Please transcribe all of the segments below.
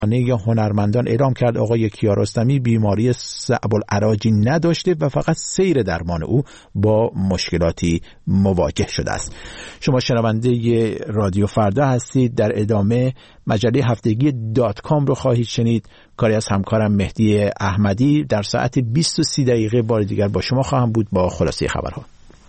یا هنرمندان اعلام کرد آقای کیارستمی بیماری صعب العلاجی نداشته و فقط سیر درمان او با مشکلاتی مواجه شده است. شما شنونده رادیو فردا هستید. در ادامه مجله هفتگی .com رو خواهید شنید. کاری از همکارم مهدی احمدی. در ساعت 20:30 بار دیگر با شما خواهم بود با خلاصه خبرها.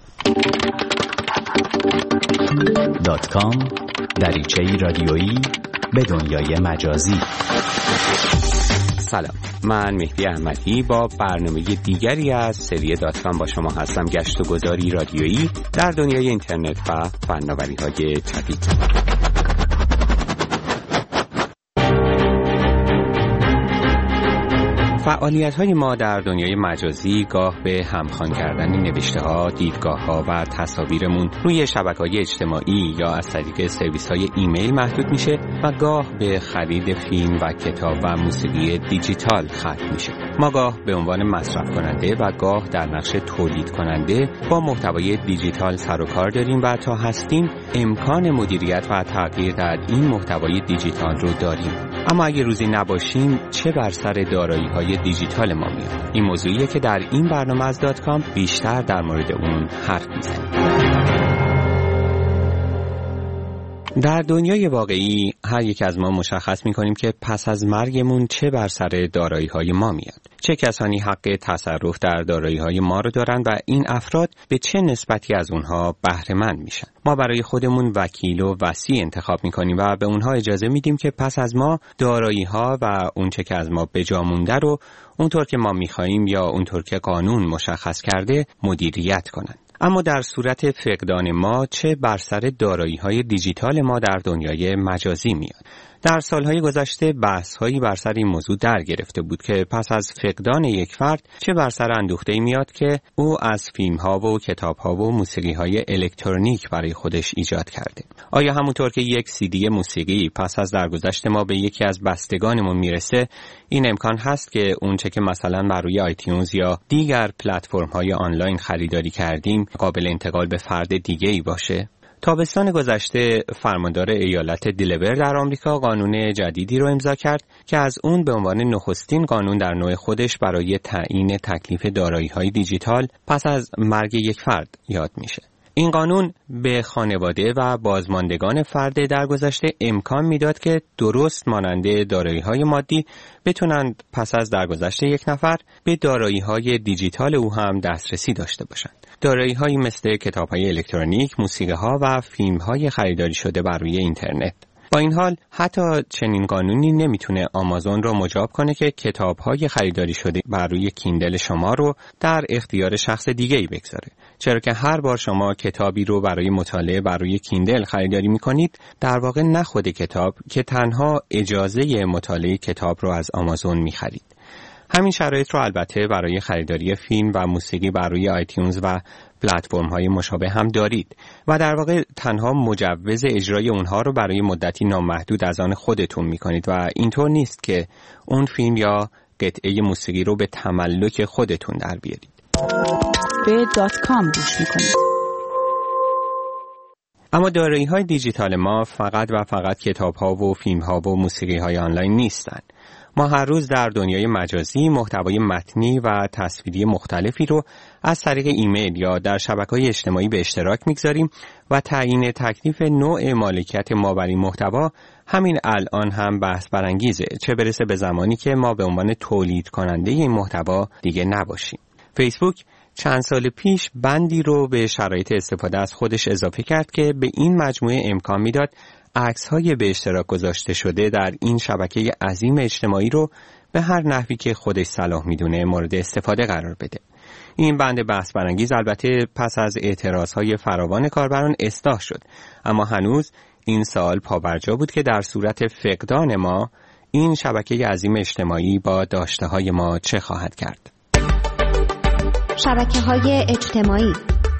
.com دریچه‌ای رادیویی به دنیای مجازی. سلام، من مهدی احمدی با برنامه دیگری از سری .com با شما هستم. گشت و گذاری رادیویی در دنیای اینترنت و فناوری‌های جدید. فعالیت‌های ما در دنیای مجازی گاه به همخوان کردن نوشته‌ها، دیدگاه‌ها و تصاویرمون روی شبکه‌های اجتماعی یا از طریق سرویس‌های ایمیل محدود میشه و گاه به خرید فیلم و کتاب و موسیقی دیجیتال ختم میشه. ما گاه به عنوان مصرف کننده و گاه در نقش تولید کننده با محتوای دیجیتال سر و کار داریم و تا هستیم امکان مدیریت و تغییر در این محتوای دیجیتال رو داریم. اما اگه روزی نباشیم چه بر سر دارایی‌های دیجیتال ما میاد؟ این موضوعیه که در این برنامه از .com بیشتر در مورد اون حرف میزنیم. در دنیای واقعی هر یک از ما مشخص می‌کنیم که پس از مرگمون چه بر سر دارایی‌های ما میاد. چه کسانی حق تصرف در دارایی‌های ما رو دارن و این افراد به چه نسبتی از اونها بهره مند میشن. ما برای خودمون وکیل و وصی انتخاب می‌کنیم و به اونها اجازه میدیم که پس از ما دارایی‌ها و اون چه که از ما به جا مونده رو اونطور که ما می‌خوایم یا اونطور که قانون مشخص کرده مدیریت کنن. اما در صورت فقدان ما چه بر سر دارایی‌های دیجیتال ما در دنیای مجازی میاد؟ در سالهای گذشته بحث‌هایی بر سر این موضوع در گرفته بود که پس از فقدان یک فرد چه بر سر اندوخته‌ای میاد که او از فیلم‌ها و کتاب‌ها و موسیقی‌های الکترونیک برای خودش ایجاد کرده. آیا همونطور که یک CD موسیقی پس از درگذشت ما به یکی از بستگانمون میرسه، این امکان هست که اونچه که مثلا بر روی آیتیونز یا دیگر پلتفرم‌های آنلاین خریداری کردیم قابل انتقال به فرد دیگه‌ای باشه؟ تابستان گذشته فرماندار ایالت دلور در آمریکا قانون جدیدی رو امضا کرد که از اون به عنوان نخستین قانون در نوع خودش برای تعیین تکلیف دارایی‌های دیجیتال پس از مرگ یک فرد یاد میشه. این قانون به خانواده و بازماندگان فرد درگذشته امکان میداد که درست مانند دارایی‌های مادی بتونند پس از درگذشت یک نفر به دارایی‌های دیجیتال او هم دسترسی داشته باشند. دارایی‌هایی مثل کتاب‌های الکترونیک، موسیقی‌ها و فیلم‌های خریداری شده بر روی اینترنت. با این حال حتی چنین قانونی نمیتونه آمازون رو مجاب کنه که کتاب‌های خریداری شده بر روی کیندل شما رو در اختیار شخص دیگه‌ای بگذاره. چرا که هر بار شما کتابی رو برای مطالعه بر روی کیندل خریداری می‌کنید، در واقع نه خود کتاب که تنها اجازه مطالعه کتاب رو از آمازون می‌خرید. همین شرایط رو البته برای خریداری فیلم و موسیقی بر روی آیتیونز و پلتفرم‌های مشابه هم دارید و در واقع تنها مجوز اجرای اونها رو برای مدتی نامحدود از آن خودتون می‌کنید و اینطور نیست که اون فیلم یا قطعه موسیقی رو به تملک خودتون در بیارید. به .com گوش می‌کنید. اما دارایی‌های دیجیتال ما فقط و فقط کتاب‌ها و فیلم‌ها و موسیقی‌های آنلاین نیستند. ما هر روز در دنیای مجازی محتوای متنی و تصویری مختلفی رو از طریق ایمیل یا در شبکه‌های اجتماعی به اشتراک می‌گذاریم و تعیین تکلیف نوع مالکیت ما بر این محتوا همین الان هم بحث برانگیزه، چه برسه به زمانی که ما به عنوان تولید کننده این محتوا دیگه نباشیم. فیسبوک چند سال پیش بندی رو به شرایط استفاده از خودش اضافه کرد که به این مجموعه امکان میداد عکس‌های به اشتراک گذاشته شده در این شبکه عظیم اجتماعی رو به هر نحوی که خودش صلاح میدونه مورد استفاده قرار بده. این بند بحث برانگیز البته پس از اعتراضهای فراوان کاربران اصلاح شد، اما هنوز این سوال پابرجا بود که در صورت فقدان ما این شبکه عظیم اجتماعی با داشته‌های ما چه خواهد کرد. شبکه‌های اجتماعی.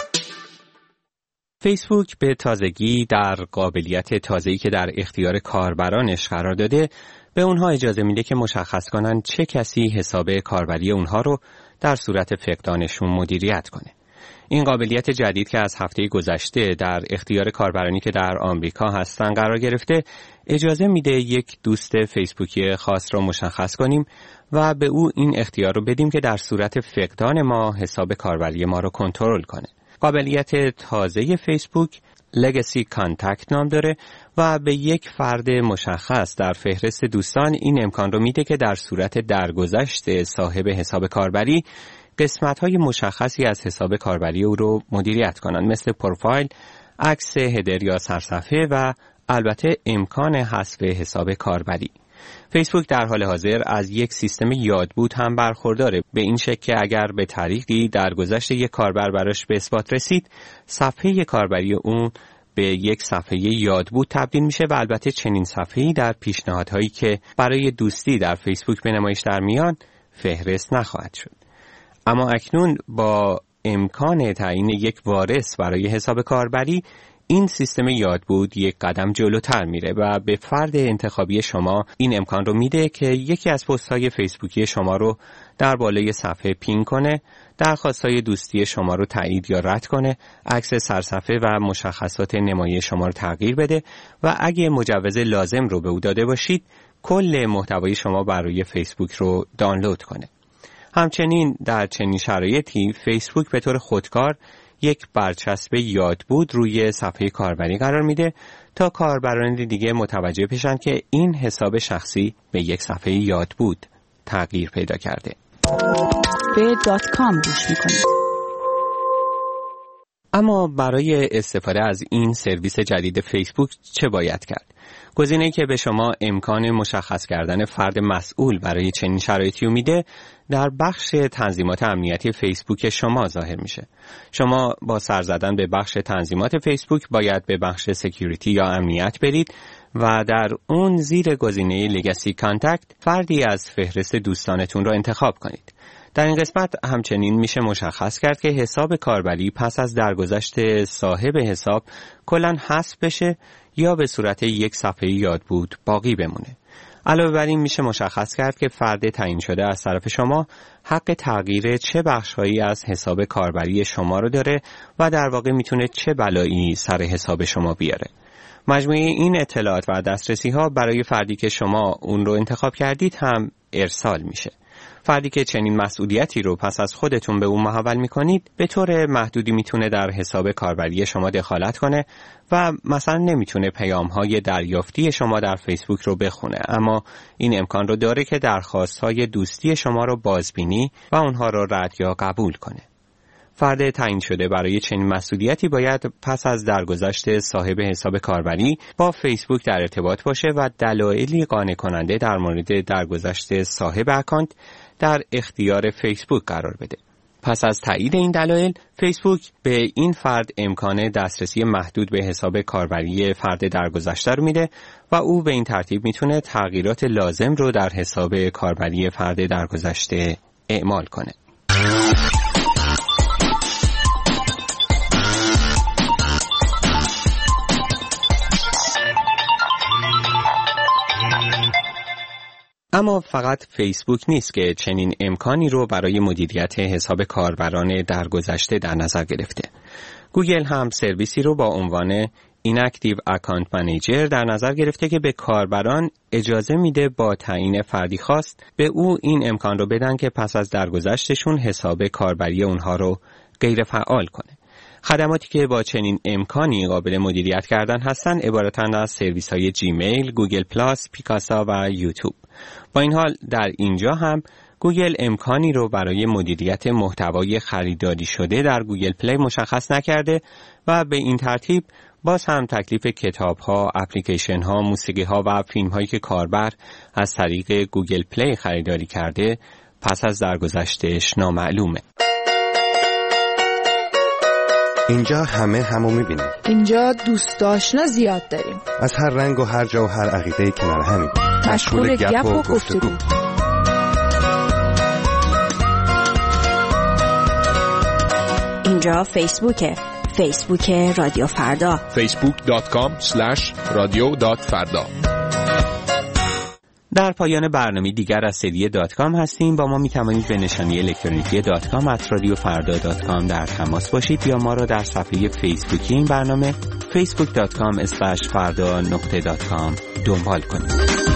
فیسبوک به تازگی در قابلیت تازه‌ای که در اختیار کاربرانش قرار داده به اونها اجازه میده که مشخص کنن چه کسی حساب کاربری اونها رو در صورت فقدانشون مدیریت کنه. این قابلیت جدید که از هفته گذشته در اختیار کاربرانی که در آمریکا هستن قرار گرفته، اجازه میده یک دوست فیسبوکی خاص رو مشخص کنیم و به او این اختیار رو بدیم که در صورت فقدان ما حساب کاربری ما رو کنترل کنه. قابلیت تازه فیسبوک Legacy Contact نام داره و به یک فرد مشخص در فهرست دوستان این امکان رو میده که در صورت درگذشت صاحب حساب کاربری قسمت‌های مشخصی از حساب کاربری او رو مدیریت کنند، مثل پروفایل، عکس هدر یا سرصفحه و البته امکان حذف حساب کاربری. فیسبوک در حال حاضر از یک سیستم یادبود هم برخورداره، به این شکل که اگر به طریقی درگذشت یک کاربر براش به اثبات رسید، صفحه کاربری اون به یک صفحه یادبود تبدیل میشه و البته چنین صفحه‌ای در پیشنهادهایی که برای دوستی در فیسبوک به نمایش در میان فهرست نخواهد شد. اما اکنون با امکان تعیین یک وارث برای حساب کاربری، این سیستم یادبود یک قدم جلوتر میره و به فرد انتخابی شما این امکان رو میده که یکی از پست‌های فیسبوکی شما رو در بالای صفحه پین کنه، درخواست‌های دوستی شما رو تایید یا رد کنه، عکس سرصفحه و مشخصات نمایی شما رو تغییر بده و اگه مجوز لازم رو به او داده باشید، کل محتوای شما برای فیسبوک رو دانلود کنه. همچنین در چنین شرایطی فیسبوک به طور خودکار یک برچسب یادبود روی صفحه کاربری قرار میده تا کاربران دیگه متوجه بشن که این حساب شخصی به یک صفحه یادبود تغییر پیدا کرده. به .com گوش میکنید. اما برای استفاده از این سرویس جدید فیسبوک چه باید کرد؟ گزینه‌ای که به شما امکان مشخص کردن فرد مسئول برای چنین شرایطی میده در بخش تنظیمات امنیتی فیسبوک شما ظاهر میشه. شما با سر زدن به بخش تنظیمات فیسبوک باید به بخش سکیوریتی یا امنیت برید و در اون زیر گزینه لگسی کانتکت فردی از فهرست دوستانتون را انتخاب کنید. در این قسمت همچنین میشه مشخص کرد که حساب کاربری پس از درگذشت صاحب حساب کلاً حذف بشه یا به صورت یک صفحه یادبود باقی بمونه. علاوه بر این میشه مشخص کرد که فرد تعیین شده از طرف شما حق تغییر چه بخش‌هایی از حساب کاربری شما رو داره و در واقع میتونه چه بلایی سر حساب شما بیاره. مجموعه این اطلاعات و دسترسی‌ها برای فردی که شما اون رو انتخاب کردید هم ارسال میشه. فردی که چنین مسئولیتی رو پس از خودتون به اون محول میکنید به طور محدودی میتونه در حساب کاربری شما دخالت کنه و مثلا نمیتونه پیام‌های دریافتی شما در فیسبوک رو بخونه، اما این امکان رو داره که درخواست‌های دوستی شما رو بازبینی و اونها رو رد یا قبول کنه. فرد تعیین شده برای چنین مسئولیتی باید پس از درگذشت صاحب حساب کاربری با فیسبوک در ارتباط باشه و دلایلی قانع کننده در مورد درگذشت صاحب اکانت در اختیار فیسبوک قرار بده. پس از تایید این دلایل، فیسبوک به این فرد امکان دسترسی محدود به حساب کاربری فرد درگذشته رو میده و او به این ترتیب میتونه تغییرات لازم رو در حساب کاربری فرد درگذشته اعمال کنه. اما فقط فیسبوک نیست که چنین امکانی رو برای مدیریت حساب کاربران درگذشته در نظر گرفته. گوگل هم سرویسی رو با عنوان Inactive Account Manager در نظر گرفته که به کاربران اجازه میده با تعیین فردی خاص به او این امکان رو بدن که پس از درگذشتشون حساب کاربری اونها رو غیر فعال کنه. خدماتی که با چنین امکانی قابل مدیریت کردن هستن عبارتند از سرویس‌های جیمیل، گوگل پلاس، پیکاسا و یوتیوب. با این حال در اینجا هم گوگل امکانی رو برای مدیریت محتوای خریداری شده در گوگل پلی مشخص نکرده و به این ترتیب باز هم تکلیف کتاب‌ها، اپلیکیشن‌ها، موسیقی‌ها و فیلم‌هایی که کاربر از طریق گوگل پلی خریداری کرده پس از درگذشتش نامعلومه. اینجا همو می‌بینیم. اینجا دوست آشنا زیاد داریم. از هر رنگ و هر جا و هر عقیده‌ای کنار همیم. مشغول گپ و گفتگو. اینجا فیسبوک رادیو فردا. facebook.com/radio.farda. در پایان برنامه دیگر از سری .com هستیم. با ما می توانید به نشانی الکترونیکی .com@radiofarda.com در تماس باشید یا ما را در صفحه فیسبوکی این برنامه facebook.com/farda.com دنبال کنید.